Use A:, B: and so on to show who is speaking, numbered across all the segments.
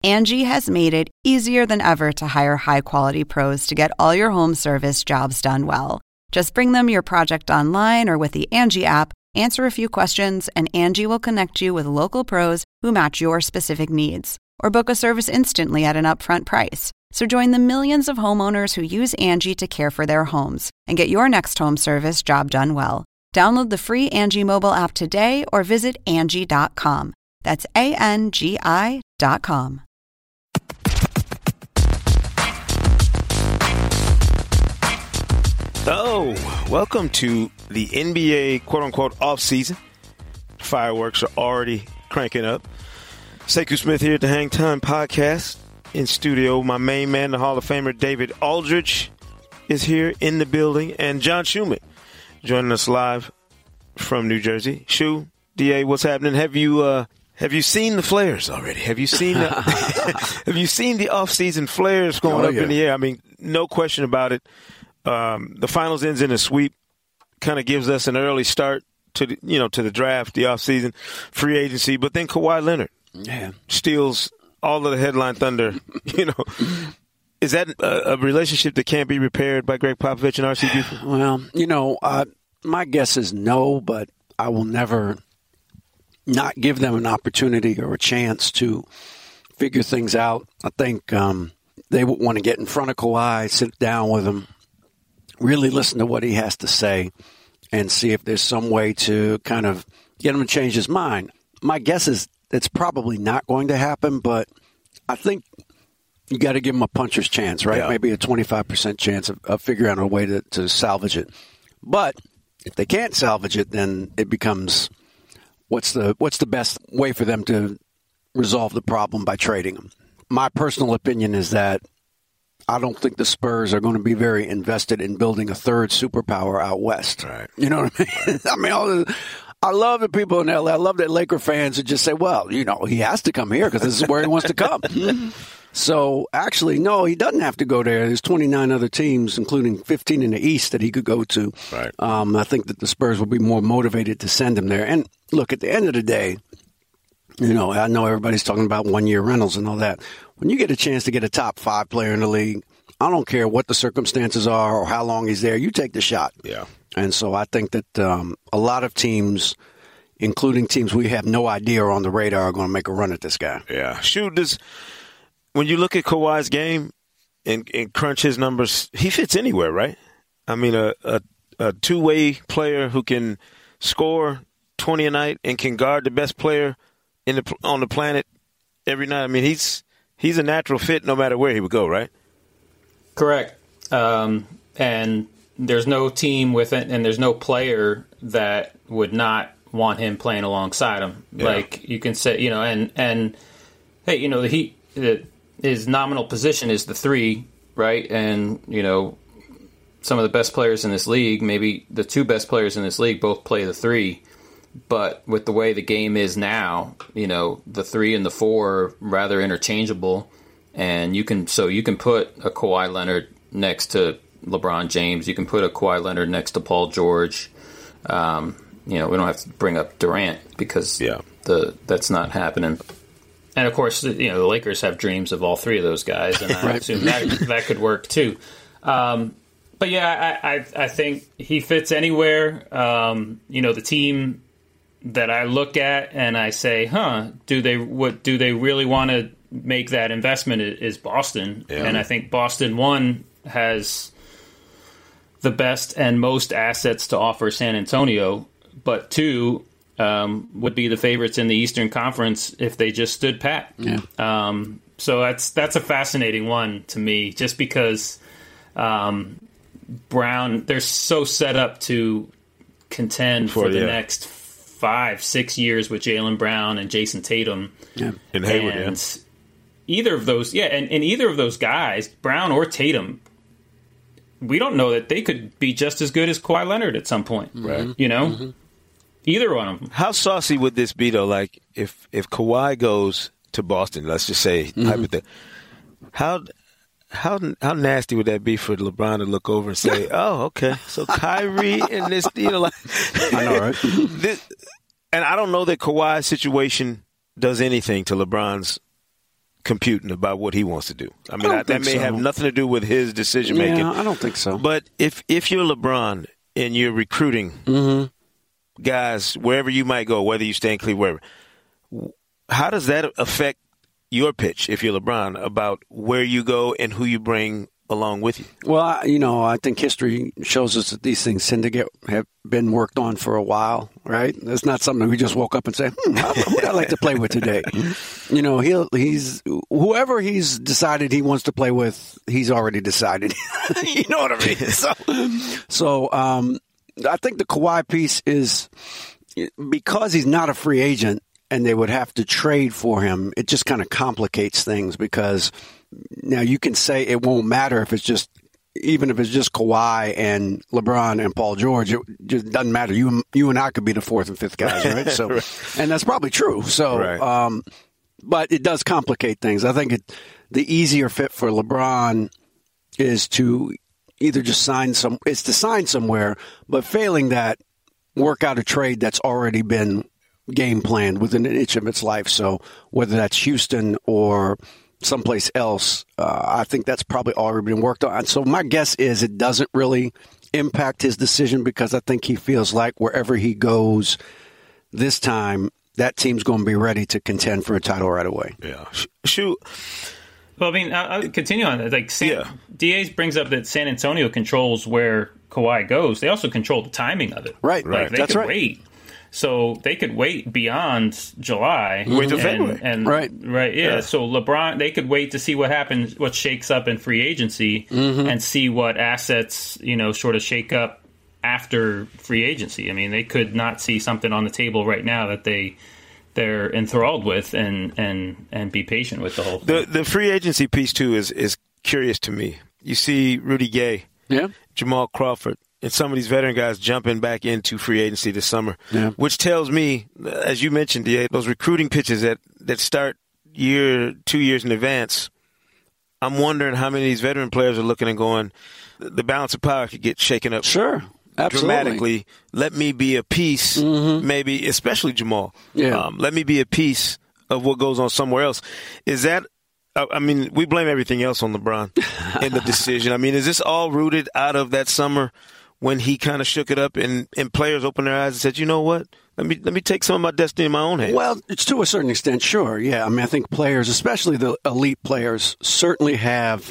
A: Angie has made it easier than ever to hire high-quality pros to get all your home service jobs done well. Just bring them your project online or with the Angie app, answer a few questions, and Angie will connect you with local pros who match your specific needs. Or book a service instantly at an upfront price. So join the millions of homeowners who use Angie to care for their homes and get your next home service job done well. Download the free Angie mobile app today or visit Angie.com. That's ANGI.com.
B: Oh, welcome to the NBA quote-unquote off-season. Fireworks are already cranking up. Sekou Smith here at the Hang Time Podcast. In studio, my main man, the Hall of Famer David Aldridge, is here in the building. And John Schumann joining us live from New Jersey. Shu, DA, what's happening? Have you seen the flares already? Have you seen the off-season flares going up in the air? I mean, no question about it. The finals ends in a sweep, kind of gives us an early start to the draft, the offseason, free agency. But then Kawhi Leonard steals all of the headline thunder. Is that a relationship that can't be repaired by Greg Popovich and R.C. Buford?
C: Well, my guess is no, but I will never not give them an opportunity or a chance to figure things out. I think they would want to get in front of Kawhi, sit down with him, really listen to what he has to say and see if there's some way to kind of get him to change his mind. My guess is it's probably not going to happen, but I think you got to give him a puncher's chance, right? Yeah. Maybe a 25% chance of figuring out a way to salvage it. But if they can't salvage it, then it becomes what's the best way for them to resolve the problem by trading him. My personal opinion is that I don't think the Spurs are going to be very invested in building a third superpower out west.
B: Right.
C: You know what I mean? I mean, I love the people in LA. I love that Laker fans who just say, well, he has to come here because this is where he wants to come. So, actually, no, he doesn't have to go there. There's 29 other teams, including 15 in the East, that he could go to.
B: Right.
C: I think that the Spurs will be more motivated to send him there. And, look, at the end of the day, I know everybody's talking about one-year rentals and all that. When you get a chance to get a top 5 player in the league, I don't care what the circumstances are or how long he's there, you take the shot.
B: Yeah.
C: And so I think that a lot of teams, including teams we have no idea are on the radar, are going to make a run at this guy.
B: Yeah. When you look at Kawhi's game and crunch his numbers, he fits anywhere, right? I mean, a two-way player who can score 20 a night and can guard the best player on the planet every night. I mean, he's a natural fit no matter where he would go, right?
D: Correct. And there's no team with it, and there's no player that would not want him playing alongside him. Yeah. Like you can say, and hey, the Heat, his nominal position is the 3, right? And, some of the best players in this league, maybe the 2 best players in this league, both play the 3. But with the way the game is now, the 3 and the 4 are rather interchangeable. And you can put a Kawhi Leonard next to LeBron James. You can put a Kawhi Leonard next to Paul George. We don't have to bring up Durant because that's not happening. And of course, the Lakers have dreams of all 3 of those guys, and I assume that could work too. But yeah, I think he fits anywhere. The team that I look at and I say, do they really want to make that investment is Boston. Yeah. And I think Boston, 1, has the best and most assets to offer San Antonio, but 2, would be the favorites in the Eastern Conference if they just stood pat.
C: Yeah.
D: So that's a fascinating one to me, just because Brown, they're so set up to contend for the next 5-6 years with Jaylen Brown and Jason Tatum.
C: Yeah.
B: And Hayward,
D: either of those, and either of those guys, Brown or Tatum, we don't know that they could be just as good as Kawhi Leonard at some point.
B: Right.
D: Mm-hmm. Either one of them.
B: How saucy would this be, though? Like, if Kawhi goes to Boston, let's just say, hypothetically, how nasty would that be for LeBron to look over and say, "Oh, okay, so Kyrie in this deal." Like,
C: I know, right?
B: And I don't know that Kawhi's situation does anything to LeBron's computing about what he wants to do. I mean, that may have nothing to do with his decision making.
C: Yeah, I don't think so.
B: But if you're LeBron and you're recruiting guys wherever you might go, whether you stay in Cleveland, wherever, how does that affect your pitch if you're LeBron about where you go and who you bring along with you?
C: Well, I think history shows us that these things tend to have been worked on for a while, right? It's not something we just woke up and say, who would I like to play with today? He's whoever he's decided he wants to play with, he's already decided. You know what I mean? So I think the Kawhi piece is because he's not a free agent and they would have to trade for him. It just kind of complicates things because now you can say it won't matter if it's just Kawhi and LeBron and Paul George. It just doesn't matter. You and I could be the fourth and fifth guys, right? So, right. And that's probably true. So, right. But it does complicate things. I think the easier fit for LeBron is to either just sign somewhere, but failing that, work out a trade that's already been game planned within an inch of its life. So whether that's Houston or someplace else, I think that's probably already been worked on. So my guess is it doesn't really impact his decision because I think he feels like wherever he goes this time, that team's going to be ready to contend for a title right away.
B: Yeah. Shoot.
D: Well, I mean, I'll continue on that. Like, DA brings up that San Antonio controls where Kawhi goes. They also control the timing of it.
C: Right.
D: Like, they could wait. So they could wait beyond July.
B: Wait till February.
D: Right. Yeah. So LeBron, they could wait to see what happens, what shakes up in free agency, and see what assets, sort of shake up after free agency. I mean, they could not see something on the table right now that they're enthralled with and be patient with the whole thing.
B: The free agency piece too is curious to me. You see Rudy Gay, Jamal Crawford, and some of these veteran guys jumping back into free agency this summer, which tells me, as you mentioned, DA, those recruiting pitches that start 2 years in advance, I'm wondering how many of these veteran players are looking and going, the balance of power could get shaken up.
C: Sure. Absolutely.
B: Dramatically. Let me be a piece, maybe, especially Jamal.
C: Yeah.
B: Let me be a piece of what goes on somewhere else. Is that, I mean, we blame everything else on LeBron in the decision. I mean, is this all rooted out of that summer when he kind of shook it up and players opened their eyes and said, you know what? Let me take some of my destiny in my own hands.
C: Well, it's to a certain extent, sure. Yeah. I mean, I think players, especially the elite players, certainly have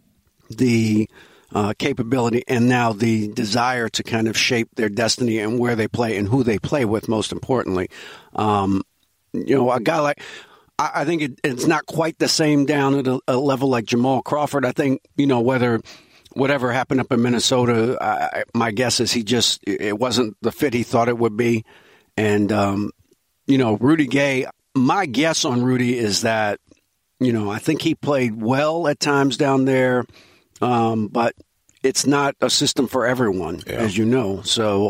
C: the capability and now the desire to kind of shape their destiny and where they play and who they play with, most importantly. A guy like, I think it's not quite the same down at a level like Jamal Crawford. I think, whatever happened up in Minnesota, my guess is it wasn't the fit he thought it would be. And, Rudy Gay, my guess on Rudy is that, I think he played well at times down there. But it's not a system for everyone, as you know. So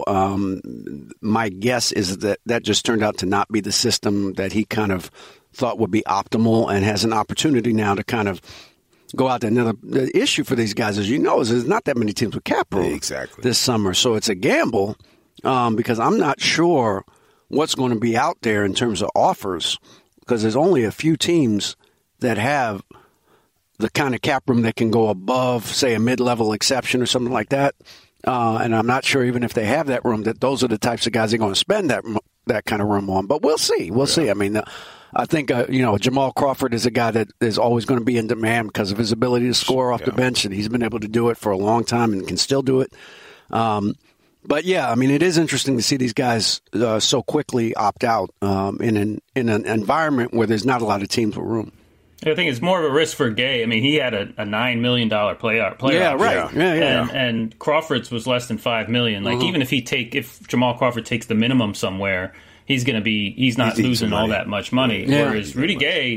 C: my guess is that just turned out to not be the system that he kind of thought would be optimal and has an opportunity now to kind of go out there. The issue for these guys, as you know, is there's not that many teams with cap room this summer. So it's a gamble because I'm not sure what's going to be out there in terms of offers because there's only a few teams that have the kind of cap room that can go above, say, a mid-level exception or something like that. And I'm not sure even if they have that room that those are the types of guys they're going to spend that kind of room on. But we'll see. We'll see. I mean, I think, Jamal Crawford is a guy that is always going to be in demand because of his ability to score off the bench, and he's been able to do it for a long time and can still do it. But, yeah, I mean, it is interesting to see these guys so quickly opt out in an environment where there's not a lot of teams with room.
D: I think it's more of a risk for Gay. I mean, he had a $9 million player option.
C: Yeah, right. Yeah.
D: And Crawford's was less than $5 million. Like, even if Jamal Crawford takes the minimum somewhere, he's not losing all that much money.
C: Yeah.
D: Whereas Rudy Gay,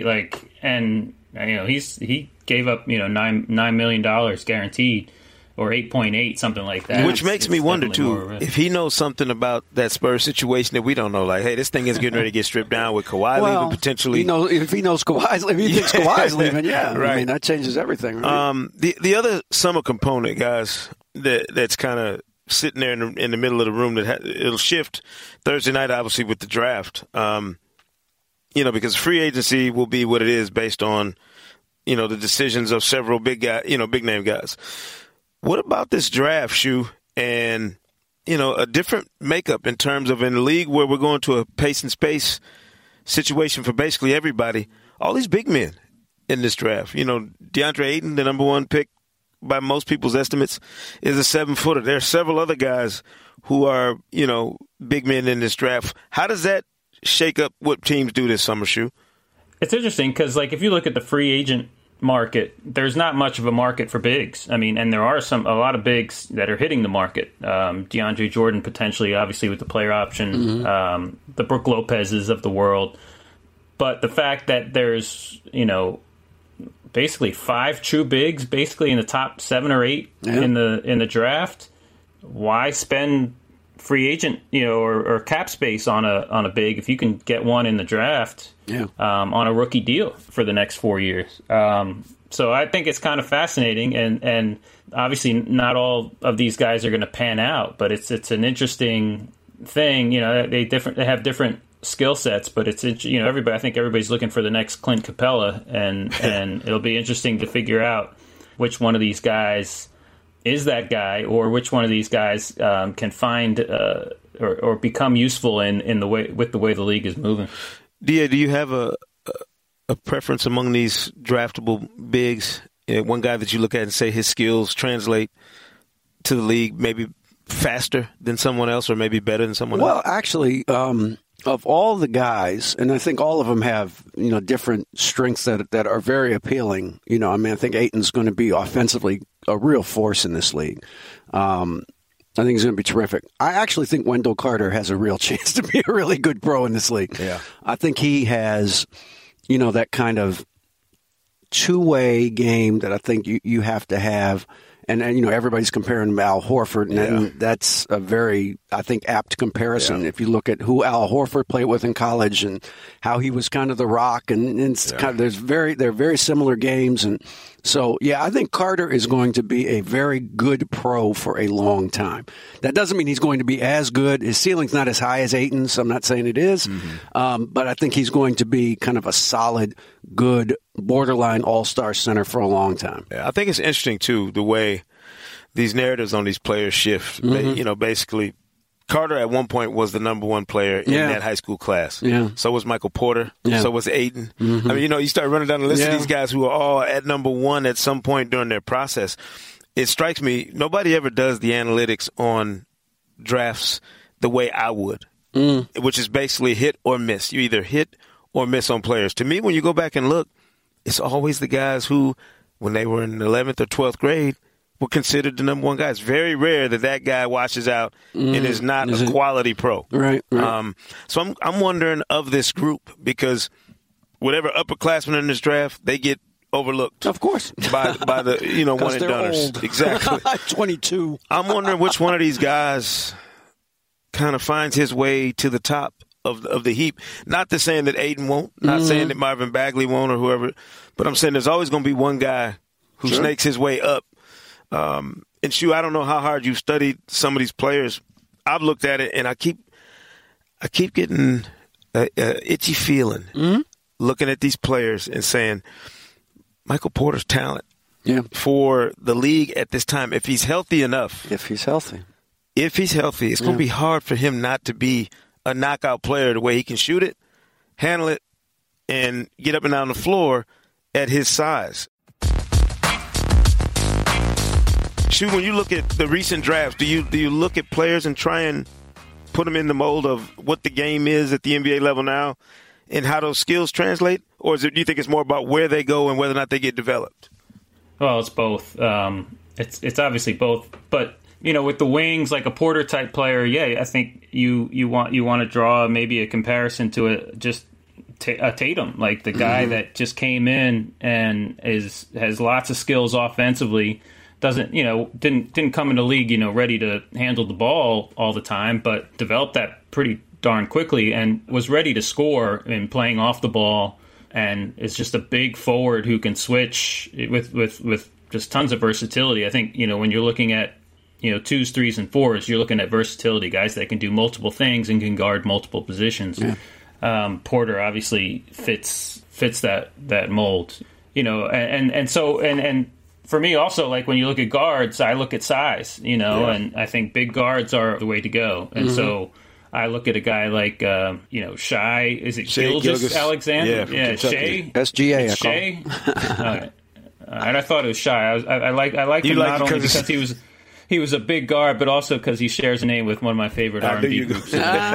D: he gave up, $9 million guaranteed. Or 8.8, something like that.
B: Which makes me wonder, too, if he knows something about that Spurs situation that we don't know. Like, hey, this thing is getting ready to get stripped down with Kawhi leaving potentially.
C: If he knows Kawhi's leaving, he thinks Kawhi's leaving, right. I mean, that changes everything, right?
B: The other summer component, guys, that's kind of sitting there in the middle of the room, it'll shift Thursday night, obviously, with the draft. Because free agency will be what it is based on – the decisions of several big name guys. What about this draft, Shu, and, a different makeup in terms of in a league where we're going to a pace and space situation for basically everybody, all these big men in this draft. DeAndre Ayton, the number one pick by most people's estimates, is a 7-footer. There are several other guys who are, big men in this draft. How does that shake up what teams do this summer, Shu?
D: It's interesting because, if you look at the free agent market, there's not much of a market for bigs. I mean, and there are a lot of bigs that are hitting the market. DeAndre Jordan potentially, obviously with the player option, the Brook Lopez's of the world. But the fact that there's, basically 5 true bigs, basically in the top 7 or 8 in the draft, why spend free agent, or cap space on a big if you can get one in the draft on a rookie deal for the next 4 years? So I think it's kind of fascinating, and obviously not all of these guys are going to pan out, but it's an interesting thing. They have different skill sets, but it's everybody. I think everybody's looking for the next Clint Capella, and it'll be interesting to figure out which one of these guys is that guy, or which one of these guys can find or become useful in the way the league is moving.
B: Do you have a preference among these draftable bigs? One guy that you look at and say his skills translate to the league maybe faster than someone else, or maybe better than someone else?
C: Well, actually, of all the guys, and I think all of them have different strengths that are very appealing. I think Ayton's going to be offensively a real force in this league. I think he's going to be terrific. I actually think Wendell Carter has a real chance to be a really good pro in this league.
B: Yeah.
C: I think he has, that kind of two-way game that I think you have to have. And everybody's comparing him to Al Horford, and that's a very, I think, apt comparison. If you look at who Al Horford played with in college and how he was kind of the rock, and it's kind of, they're very similar games, and so I think Carter is going to be a very good pro for a long time. That doesn't mean he's going to be as good. His ceiling's not as high as Ayton's, so I'm not saying it is, but I think he's going to be kind of a solid, good, borderline all-star center for a long time.
B: Yeah, I think it's interesting too the way these narratives on these players shift. Basically, Carter at one point was the number one player in that high school class.
C: Yeah.
B: So was Michael Porter.
C: Yeah.
B: So was Ayton. I mean, you start running down the list of these guys who are all at number one at some point during their process. It strikes me, nobody ever does the analytics on drafts the way I would, which is basically hit or miss. You either hit or miss on players. To me, when you go back and look, it's always the guys who, when they were in 11th or 12th grade, were considered the number one guy. It's very rare that guy washes out and is not a quality pro.
C: Right.
B: So I'm wondering of this group, because whatever upperclassmen in this draft, they get overlooked.
C: Of course.
B: By the one and doneers.
C: Old.
B: Exactly.
C: 22.
B: I'm wondering which one of these guys kind of finds his way to the top of the heap. Not to saying that Ayton won't, not saying that Marvin Bagley won't or whoever, but I'm saying there's always going to be one guy who snakes his way up. And Shu, I don't know how hard you've studied some of these players. I've looked at it and I keep getting a itchy feeling looking at these players and saying Michael Porter's talent for the league at this time, if he's healthy enough.
C: If he's healthy,
B: it's going to be hard for him not to be a knockout player the way he can shoot it, handle it, and get up and down the floor at his size. Shu, when you look at the recent drafts, do you look at players and try and put them in the mold of what the game is at the NBA level now and how those skills translate? Or do you think it's more about where they go and whether or not they get developed?
D: Well, it's both. It's obviously both. But, with the wings, like a Porter type player, I think you want to draw maybe a comparison to a Tatum, like the guy that just came in and has lots of skills offensively. Didn't come in the league, ready to handle the ball all the time, but developed that pretty darn quickly and was ready to score and playing off the ball, and is just a big forward who can switch with just tons of versatility. I think, when you're looking at, 2s, 3s, and 4s, you're looking at versatility, guys that can do multiple things and can guard multiple positions. Yeah. Porter obviously fits that mold. and for me also, like when you look at guards, I look at size, and I think big guards are the way to go. And so I look at a guy like, Shai, is it Gilgeous-Alexander?
B: Yeah,
D: Shai.
C: SGA.
D: Shai. And I thought it was Shai. I like him not only because he was a big guard, but also because he shares a name with one of my favorite R&B groups.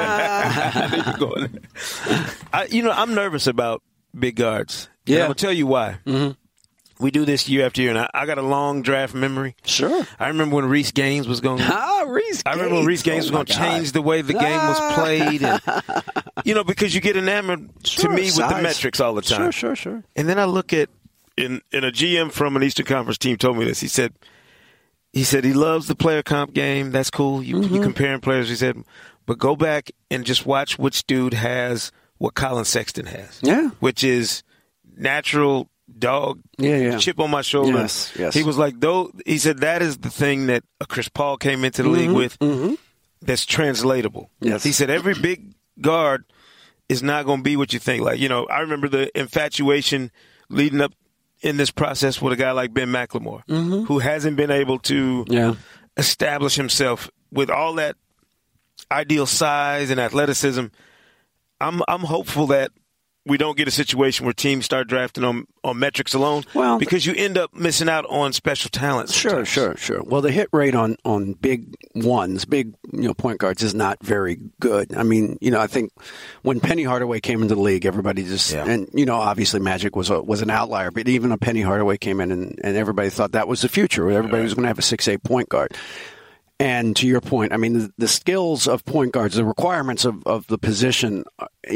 B: I'm nervous about big guards.
C: Yeah.
B: And I'm going to tell you why. Mm-hmm. We do this year after year, and I got a long draft memory.
C: Sure.
B: I remember when Reece Gaines was going.
C: Reece Gaines.
B: I remember when Reece Gaines was going to change the way the game was played, and because you get enamored to me with the metrics all the time.
C: Sure. And
B: then I look at in a GM from an Eastern Conference team told me this. He said he loves the player comp game. That's cool. You comparing players. He said, but go back and just watch which dude has what Colin Sexton has.
C: Yeah.
B: Which is natural. Dog, chip on my shoulder.
C: Yes.
B: He was like, he said that is the thing that Chris Paul came into the league with that's translatable.
C: Yes.
B: He said every big guard is not going to be what you think. Like, I remember the infatuation leading up in this process with a guy like Ben McLemore, who hasn't been able to establish himself with all that ideal size and athleticism. I'm hopeful that we don't get a situation where teams start drafting on metrics alone, because you end up missing out on special talents.
C: Sure. Well, the hit rate on big ones, point guards is not very good. I mean, I think when Penny Hardaway came into the league, everybody and obviously Magic was an outlier, but even a Penny Hardaway came in and everybody thought that was the future. Everybody was going to have a 6'8" point guard. And to your point, I mean, the skills of point guards, the requirements of the position,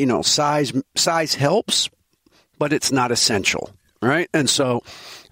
C: size helps, but it's not essential, right? And so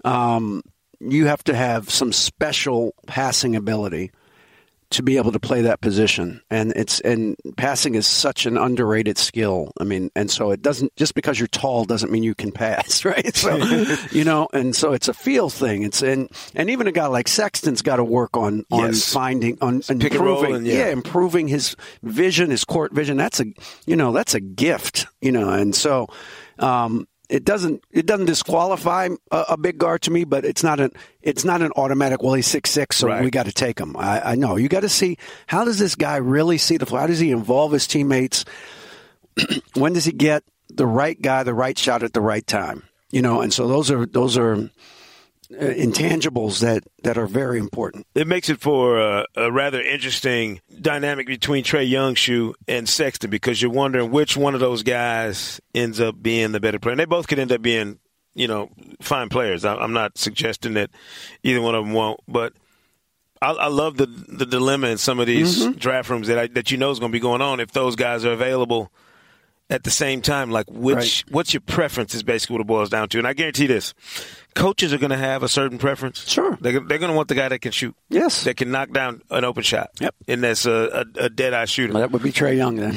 C: you have to have some special passing ability to be able to play that position. And passing is such an underrated skill. I mean, and so it doesn't, just because you're tall doesn't mean you can pass, right? So, and so it's a feel thing. And even a guy like Sexton's got to work on finding, on improving, improving his vision, his court vision. That's a gift, and so, It doesn't disqualify a big guard to me, but it's not an automatic. Well, he's 6'6", so we got to take him. I know you got to see, how does this guy really see the floor? How does he involve his teammates? When does he get the right guy, the right shot at the right time? And so those are intangibles that are very important.
B: It makes it for a rather interesting dynamic between Trae Young's and Sexton, because you're wondering which one of those guys ends up being the better player. And they both could end up being, fine players. I'm not suggesting that either one of them won't, but I love the dilemma in some of these draft rooms that is going to be going on if those guys are available at the same time. Like, what's your preference is basically what it boils down to. And I guarantee this. Coaches are going to have a certain preference.
C: Sure.
B: They're going to want the guy that can shoot.
C: Yes.
B: That can knock down an open shot.
C: Yep.
B: And that's a dead-eye shooter.
C: Well, that would be Trae Young then.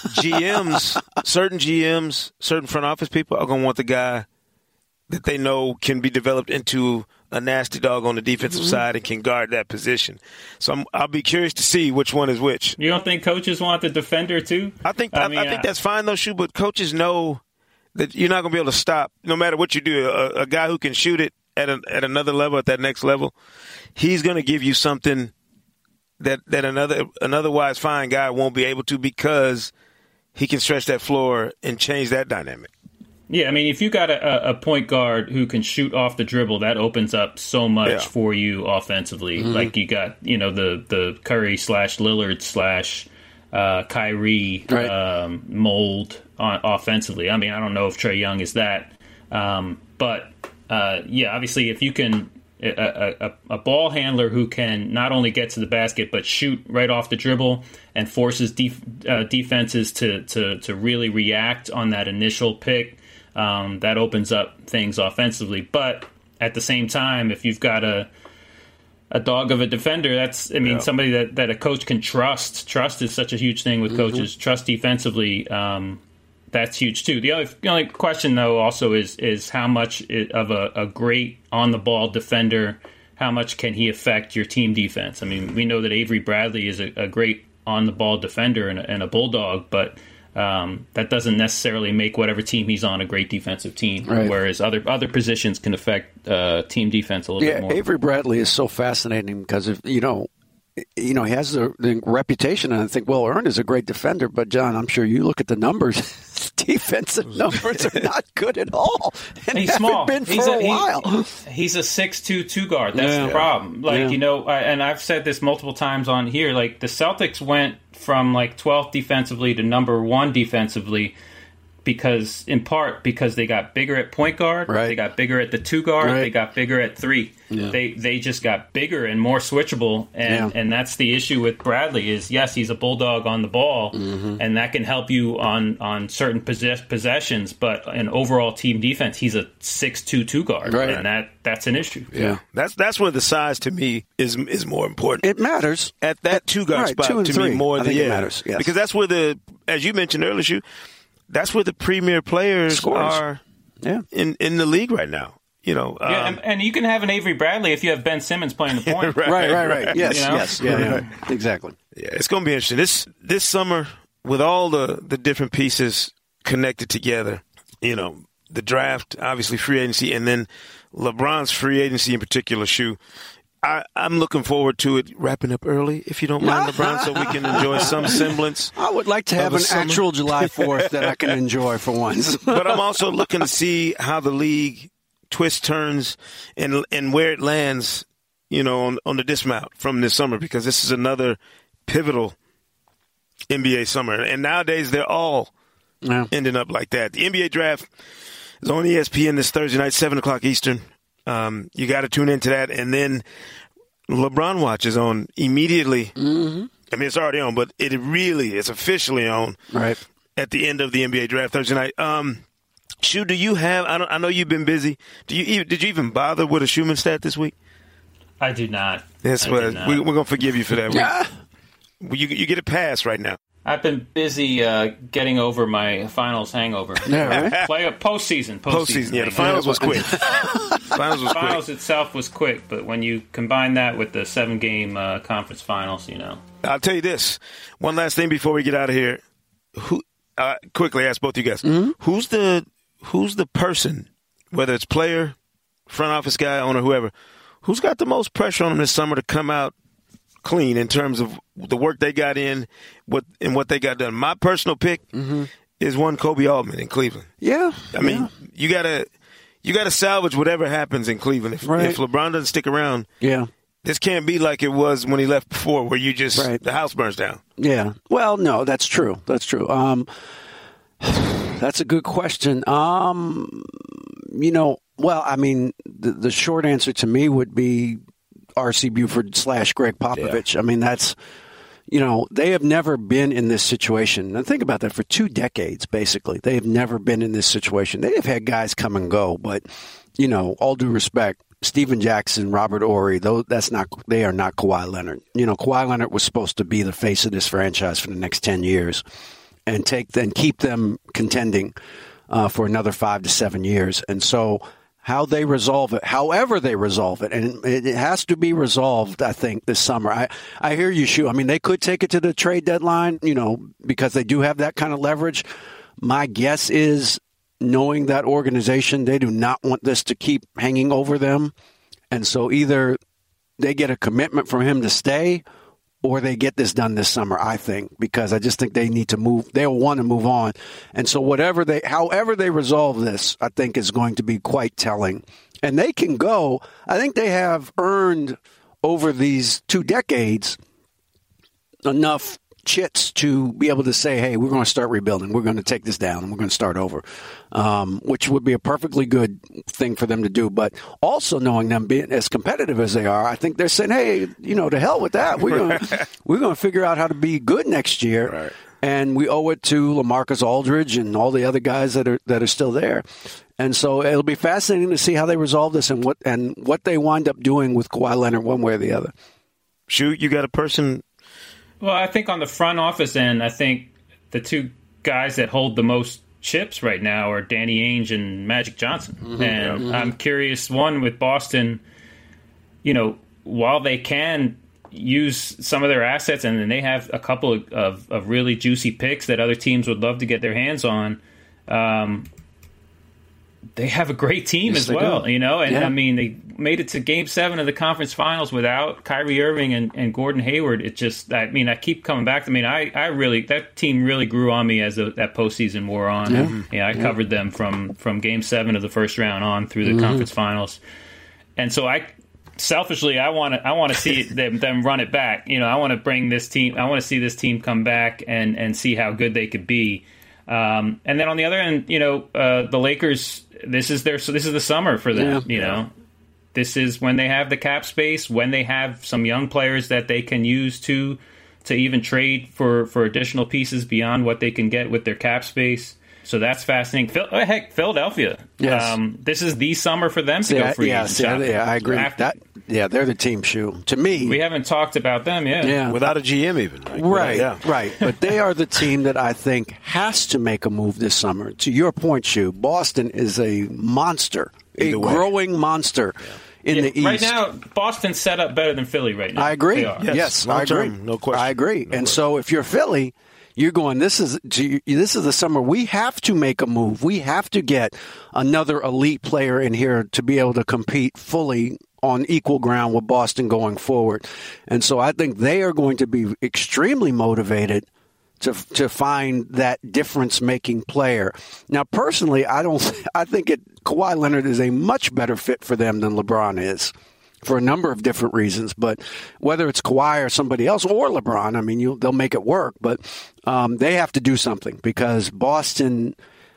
B: Certain GMs, certain front office people are going to want the guy that they know can be developed into a nasty dog on the defensive side and can guard that position. So I'll be curious to see which one is which.
D: You don't think coaches want the defender too?
B: I think that's fine though, Shu, but coaches know that you're not going to be able to stop, no matter what you do. A guy who can shoot it at another level, at that next level, he's going to give you something that an otherwise fine guy won't be able to, because he can stretch that floor and change that dynamic.
D: Yeah, I mean, if you got a point guard who can shoot off the dribble, that opens up so much for you offensively. Like you got, the Curry / Lillard / Kyrie mold offensively. I mean, I don't know if Trae Young is that, but obviously, if you can a ball handler who can not only get to the basket but shoot right off the dribble and forces defenses to really react on that initial pick. That opens up things offensively. But at the same time, if you've got a dog of a defender, somebody that a coach can trust. Trust is such a huge thing with coaches. Trust defensively, that's huge too. The only question, though, also is how much of a great on-the-ball defender, how much can he affect your team defense? I mean, we know that Avery Bradley is a great on-the-ball defender and a bulldog, but that doesn't necessarily make whatever team he's on a great defensive team.
C: Right.
D: Whereas other positions can affect team defense a little bit more.
C: Avery Bradley is so fascinating because he has the reputation and I think well earned as a great defender. But John, I'm sure you look at the numbers. Defensive numbers are not good at all. And
D: he's small.
C: Been for a while.
D: He's a 6'2" two guard. That's the problem. And I've said this multiple times on here. Like the Celtics went from 12th defensively to number 1 defensively because they got bigger at point guard,
C: right.
D: They got bigger at the 2 guard,
C: right.
D: They got bigger at 3. Yeah. They just got bigger and more switchable, and that's the issue with Bradley. Is yes, he's a bulldog on the ball, and that can help you on certain possessions, but in overall team defense, he's a 6'2" two guard,
C: right.
D: and that's an issue.
B: Yeah, that's where the size to me is more important.
C: It matters
B: at that 2 guard spot 2 and 3. Me more than
C: it matters. Yes.
B: Because that's where as you mentioned earlier, that's where the premier players are in the league right now.
D: And you can have an Avery Bradley if you have Ben Simmons playing the point.
C: right. Yes, yes, yeah. Exactly.
B: Yeah, it's going to be interesting. This summer, with all the different pieces connected together, the draft, obviously free agency, and then LeBron's free agency in particular, I'm looking forward to it wrapping up early, if you don't mind, LeBron, so we can enjoy some semblance.
C: I would like to have an actual July 4th that I can enjoy for once.
B: But I'm also looking to see how the league twists, turns, and where it lands, on the dismount from this summer, because this is another pivotal NBA summer. And nowadays, they're all ending up like that. The NBA draft is on ESPN this Thursday night, 7 o'clock Eastern. You got to tune into that. And then LeBron Watch is on immediately. Mm-hmm. I mean, it's already on, but it really is officially on at the end of the NBA draft Thursday night. Shu, do you have? I know you've been busy. Did you even bother with a Schumann stat this week?
D: I do not.
B: That's what we're gonna forgive you for that. You get a pass right now.
D: I've been busy getting over my finals hangover.
C: Yeah, right?
D: Play a postseason.
B: Yeah, the finals was quick.
D: Finals itself was quick, but when you combine that with the 7-game conference finals,
B: I'll tell you this. One last thing before we get out of here. Who? Quickly ask both you guys. Mm-hmm. Who's the person, whether it's player, front office guy, owner, whoever, who's got the most pressure on them this summer to come out clean in terms of the work they got in, what they got done? My personal pick is one Kobe Altman in Cleveland.
C: Yeah.
B: I mean, you gotta salvage whatever happens in Cleveland. If LeBron doesn't stick around, this can't be like it was when he left before, where you just the house burns down. Yeah.
C: Well, no, that's true. That's a good question. Well, I mean, the short answer to me would be R.C. Buford / Greg Popovich. Yeah. I mean, that's, they have never been in this situation. And think about that. For 2 decades, basically, they have never been in this situation. They have had guys come and go, but, all due respect, Steven Jackson, Robert Horry, they are not Kawhi Leonard. Kawhi Leonard was supposed to be the face of this franchise for the next 10 years. And keep them contending for another 5 to 7 years. And so how they resolve it, however they resolve it, and it has to be resolved, I think, this summer. I hear you, Shu. I mean, they could take it to the trade deadline, because they do have that kind of leverage. My guess is, knowing that organization, they do not want this to keep hanging over them. And so either they get a commitment from him to stay, or they get this done this summer, I think, because I just think they need to move. They'll want to move on. And so however they resolve this, I think is going to be quite telling. And they can go. I think they have earned over these 2 decades enough chits to be able to say, hey, we're going to start rebuilding. We're going to take this down and we're going to start over, which would be a perfectly good thing for them to do. But also knowing them being as competitive as they are, I think they're saying, hey, to hell with that. We're going to figure out how to be good next year. Right. And we owe it to LaMarcus Aldridge and all the other guys that are still there. And so it'll be fascinating to see how they resolve this and what they wind up doing with Kawhi Leonard one way or the other.
B: Shu, you got a person?
D: Well, I think on the front office end, I think the 2 guys that hold the most chips right now are Danny Ainge and Magic Johnson. Mm-hmm. And I'm curious, one, with Boston, while they can use some of their assets, and then they have a couple of really juicy picks that other teams would love to get their hands on. They have a great team as well, and I mean, they made it to Game 7 of the conference finals without Kyrie Irving and Gordon Hayward. It just, I mean, I keep coming back. I mean, I really, that team really grew on me as that postseason wore on. I covered them from Game 7 of the first round on through the conference finals, and so selfishly, I want to see them run it back. I want to bring this team. I want to see this team come back and see how good they could be. And then on the other end, the Lakers. This is the summer for them. This is when they have the cap space, when they have some young players that they can use to even trade for additional pieces beyond what they can get with their cap space. So that's fascinating. Philadelphia. Yes. This is the summer for them to go free agent.
C: I agree. They're the team shoe. To me,
D: we haven't talked about them yet.
C: Yeah.
B: Without a GM even.
C: Right. But they are the team that I think has to make a move this summer. To your point, Shu, Boston is a monster, growing monster in the East.
D: Right now, Boston's set up better than Philly right now.
C: I agree.
B: Yes,
C: I agree.
B: No question.
C: I agree. And so if you're Philly, you're going, this is the summer. We have to make a move. We have to get another elite player in here to be able to compete fully on equal ground with Boston going forward. And so I think they are going to be extremely motivated to find that difference-making player. Now, personally, I think Kawhi Leonard is a much better fit for them than LeBron is, for a number of different reasons. But whether it's Kawhi or somebody else or LeBron, I mean, they'll make it work. But they have to do something because Boston.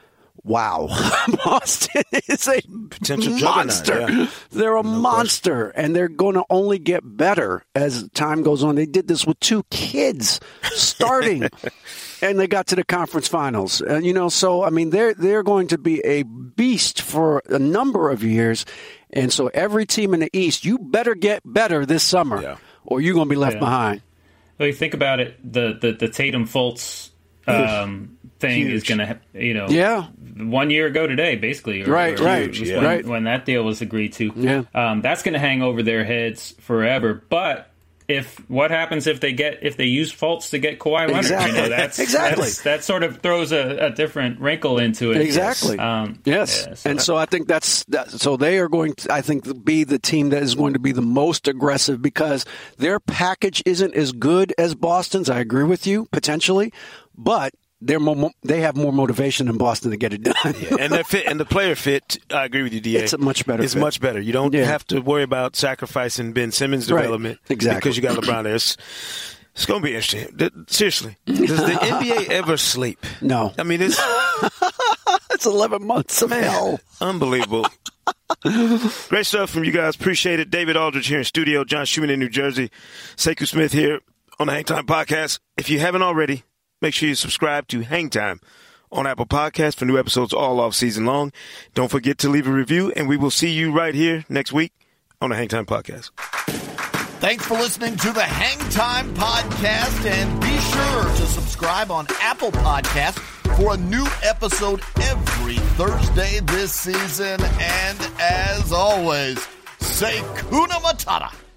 C: Wow. Boston is a potential monster. They're a monster, and they're going to only get better as time goes on. They did this with 2 kids starting, and they got to the conference finals. And, so, I mean, they're going to be a beast for a number of years. And so every team in the East, you better get better this summer, or you're going to be left behind.
D: Well, you think about it, the Tatum Fultz thing is going to, 1 year ago today, basically. When that deal was agreed to. Yeah. That's going to hang over their heads forever. But what happens if they use Fultz to get Kawhi Leonard?
C: Exactly.
D: That sort of throws a different wrinkle into it.
C: Exactly. So I think so they are going to, I think, be the team that is going to be the most aggressive because their package isn't as good as Boston's. I agree with you, potentially, but they have more motivation than Boston to get it done.
B: And the fit and the player fit, I agree with you, DA.
C: It's a much better.
B: It's much better. You don't have to worry about sacrificing Ben Simmons' development because you got LeBron there. It's going to be interesting. Seriously, does the NBA ever sleep?
C: No.
B: I mean, it's
C: 11 months of hell.
B: Unbelievable. Great stuff from you guys. Appreciate it. David Aldridge here in studio. John Schumann in New Jersey. Sekou Smith here on the Hang Time Podcast. If you haven't already, make sure you subscribe to Hang Time on Apple Podcasts for new episodes all off season long. Don't forget to leave a review, and we will see you right here next week on the Hang Time Podcast.
E: Thanks for listening to the Hang Time Podcast, and be sure to subscribe on Apple Podcasts for a new episode every Thursday this season. And as always, say Kuna Matata.